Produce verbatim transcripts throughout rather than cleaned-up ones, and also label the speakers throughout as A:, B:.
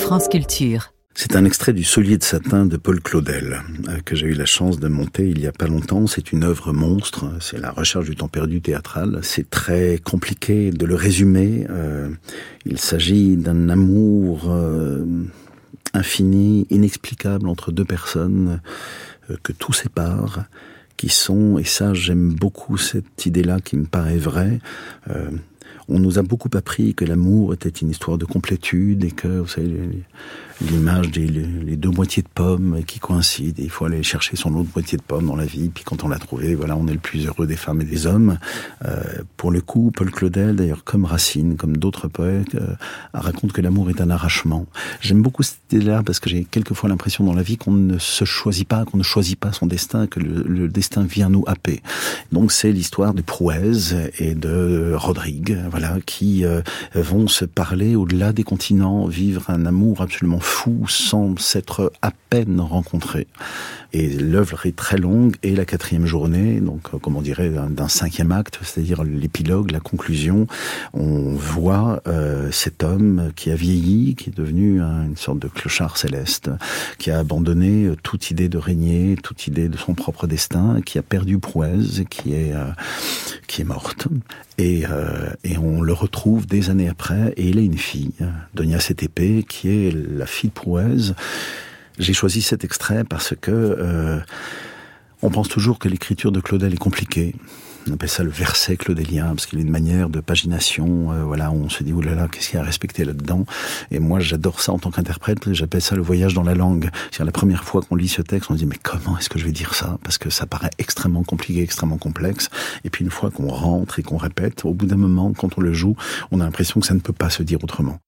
A: France Culture.
B: C'est un extrait du Solier de satin de Paul Claudel, que j'ai eu la chance de monter il y a pas longtemps. C'est une œuvre monstre, c'est la recherche du temps perdu théâtral. C'est très compliqué de le résumer. Euh, il s'agit d'un amour euh, infini, inexplicable entre deux personnes euh, que tout sépare, qui sont, et ça j'aime beaucoup cette idée-là qui me paraît vraie, euh, on nous a beaucoup appris que l'amour était une histoire de complétude et que, vous savez, l'image des les deux moitiés de pommes qui coïncident. Et il faut aller chercher son autre moitié de pomme dans la vie. Puis quand on l'a trouvé, voilà, on est le plus heureux des femmes et des hommes. Euh, pour le coup, Paul Claudel, d'ailleurs, comme Racine, comme d'autres poètes, euh, raconte que l'amour est un arrachement. J'aime beaucoup cette idée-là parce que j'ai quelquefois l'impression dans la vie qu'on ne se choisit pas, qu'on ne choisit pas son destin, que le, le destin vient nous happer. Donc c'est l'histoire de Prouez et de Rodrigue, voilà, qui euh, vont se parler au-delà des continents, vivre un amour absolument fou sans s'être à peine rencontrés. Et l'œuvre est très longue, et la quatrième journée, donc comme on dirait d'un, d'un cinquième acte, c'est-à-dire l'épilogue, la conclusion, on voit euh, cet homme qui a vieilli, qui est devenu un, une sorte de clochard céleste, qui a abandonné toute idée de régner, toute idée de son propre destin, qui a perdu Prouez, qui est euh, qui est morte. Et, euh, et on le retrouve des années après, et il a une fille, Donia Setépé, qui est la fille de Prouez. J'ai choisi cet extrait parce que euh, on pense toujours que l'écriture de Claudel est compliquée. On appelle ça le verset claudélien, parce qu'il y a une manière de pagination, euh, voilà, où on se dit, oh là là, qu'est-ce qu'il y a à respecter là-dedans? Et moi, j'adore ça en tant qu'interprète, j'appelle ça le voyage dans la langue. C'est-à-dire, la première fois qu'on lit ce texte, on se dit, mais comment est-ce que je vais dire ça? Parce que ça paraît extrêmement compliqué, extrêmement complexe. Et puis, une fois qu'on rentre et qu'on répète, au bout d'un moment, quand on le joue, on a l'impression que ça ne peut pas se dire autrement.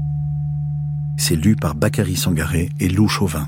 B: C'est lu par Bakary Sangaré et Lou Chauvin.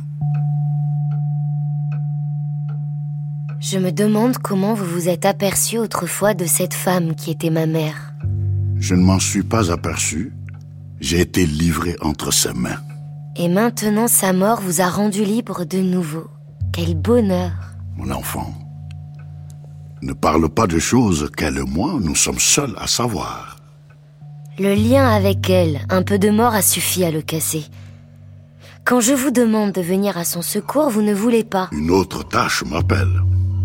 C: Je me demande comment vous vous êtes aperçu autrefois de cette femme qui était ma mère.
D: Je ne m'en suis pas aperçu. J'ai été livré entre ses mains.
C: Et maintenant sa mort vous a rendu libre de nouveau. Quel bonheur!
D: Mon enfant, ne parle pas de choses qu'elle et moi, nous sommes seuls à savoir.
C: Le lien avec elle, un peu de mort a suffi à le casser. Quand je vous demande de venir à son secours, vous ne voulez pas.
D: Une autre tâche m'appelle.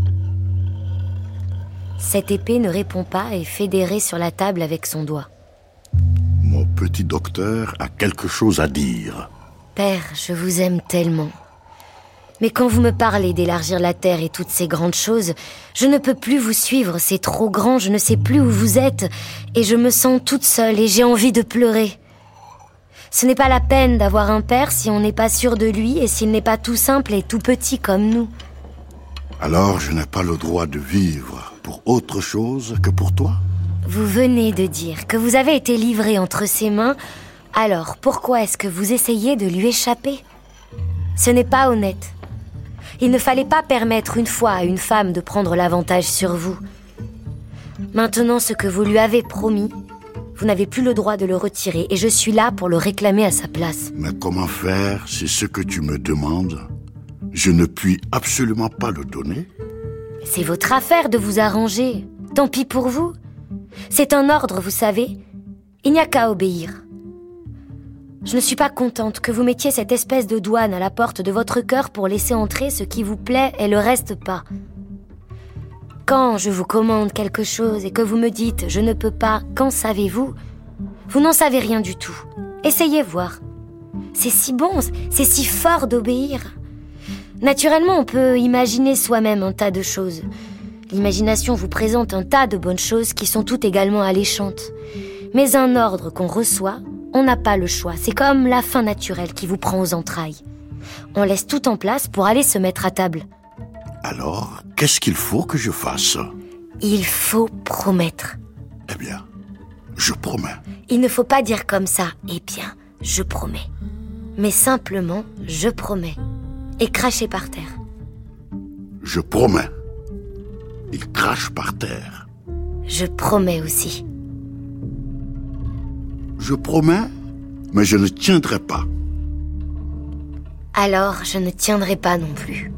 C: Cette épée ne répond pas et fédérée sur la table avec son doigt.
D: Mon petit docteur a quelque chose à dire.
C: Père, je vous aime tellement. Mais quand vous me parlez d'élargir la terre et toutes ces grandes choses, je ne peux plus vous suivre, c'est trop grand, je ne sais plus où vous êtes, et je me sens toute seule et j'ai envie de pleurer. Ce n'est pas la peine d'avoir un père si on n'est pas sûr de lui et s'il n'est pas tout simple et tout petit comme nous.
D: Alors je n'ai pas le droit de vivre pour autre chose que pour toi?
C: Vous venez de dire que vous avez été livré entre ses mains, alors pourquoi est-ce que vous essayez de lui échapper? Ce n'est pas honnête. Il ne fallait pas permettre une fois à une femme de prendre l'avantage sur vous. Maintenant, ce que vous lui avez promis, vous n'avez plus le droit de le retirer et je suis là pour le réclamer à sa place.
D: Mais comment faire si ce que tu me demandes, je ne puis absolument pas le donner?
C: C'est votre affaire de vous arranger. Tant pis pour vous. C'est un ordre, vous savez. Il n'y a qu'à obéir. Je ne suis pas contente que vous mettiez cette espèce de douane à la porte de votre cœur pour laisser entrer ce qui vous plaît et le reste pas. Quand je vous commande quelque chose et que vous me dites « je ne peux pas », qu'en savez-vous? Vous n'en savez rien du tout. Essayez voir. C'est si bon, c'est si fort d'obéir. Naturellement, on peut imaginer soi-même un tas de choses. L'imagination vous présente un tas de bonnes choses qui sont toutes également alléchantes. Mais un ordre qu'on reçoit, on n'a pas le choix. C'est comme la faim naturelle qui vous prend aux entrailles. On laisse tout en place pour aller se mettre à table.
D: Alors, qu'est-ce qu'il faut que je fasse?
C: Il faut promettre.
D: Eh bien, je promets.
C: Il ne faut pas dire comme ça, eh bien, je promets. Mais simplement, je promets. Et cracher par terre.
D: Je promets. Il crache par terre.
C: Je promets aussi.
D: Je promets, mais je ne tiendrai pas.
C: Alors, je ne tiendrai pas non plus.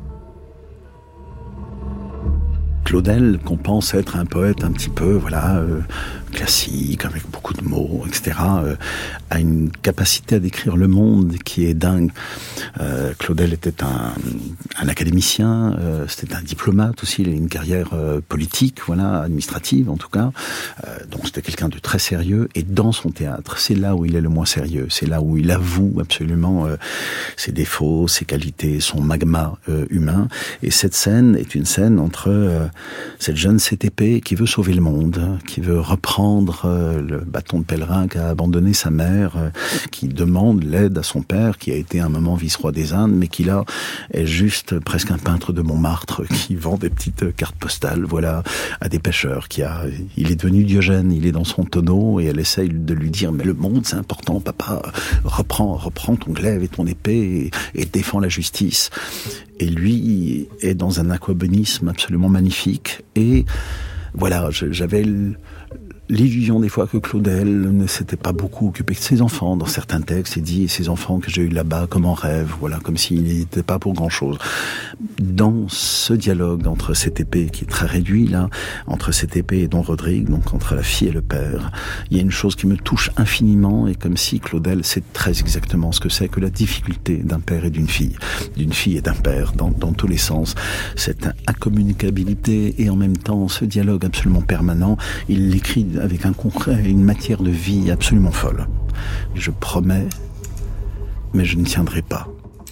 B: Claudel, qu'on pense être un poète un petit peu, voilà, euh, classique, avec beaucoup de mots, et cetera, euh, a une capacité à décrire le monde qui est dingue. Euh, Claudel était un, un académicien, euh, c'était un diplomate aussi, il a une carrière euh, politique, voilà, administrative en tout cas. Euh, donc c'était quelqu'un de très sérieux. Et dans son théâtre, c'est là où il est le moins sérieux, c'est là où il avoue absolument euh, ses défauts, ses qualités, son magma euh, humain. Et cette scène est une scène entre euh, cette jeune C T P qui veut sauver le monde, qui veut reprendre euh, le bâton de pèlerin qu'a abandonné sa mère, euh, qui demande l'aide à son père, qui a été un moment vice-roi des Indes, mais qui là est juste presque un peintre de Montmartre qui vend des petites cartes postales, voilà, à des pêcheurs. Qui a, il est devenu Diogène, il est dans son tonneau et elle essaye de lui dire mais le monde c'est important, papa, reprends, reprends ton glaive et ton épée et, et défends la justice. Et lui est dans un aquabonisme absolument magnifique. Et voilà, j'avais l'illusion des fois que Claudel ne s'était pas beaucoup occupé de ses enfants. Dans certains textes, il dit « ces enfants que j'ai eus là-bas comme en rêve », voilà, comme s'il n'était pas pour grand-chose. Dans ce dialogue entre C T P, qui est très réduit là, entre C T P et Don Rodrigue, donc entre la fille et le père, il y a une chose qui me touche infiniment, et comme si Claudel sait très exactement ce que c'est que la difficulté d'un père et d'une fille, d'une fille et d'un père, dans, dans tous les sens. Cette incommunicabilité et en même temps ce dialogue absolument permanent, il l'écrit avec un concret, une matière de vie absolument folle. Je promets, mais je ne tiendrai pas.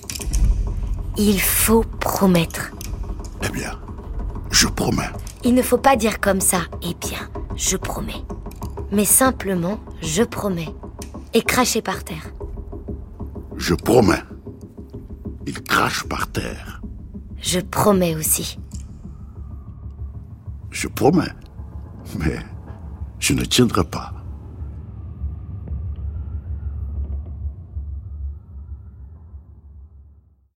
C: Il faut promettre.
D: Eh bien, je promets.
C: Il ne faut pas dire comme ça, eh bien, je promets. Mais simplement, je promets. Et cracher par terre.
D: Je promets. Il crache par terre.
C: Je promets aussi.
D: Je promets, mais je ne tiendrai pas.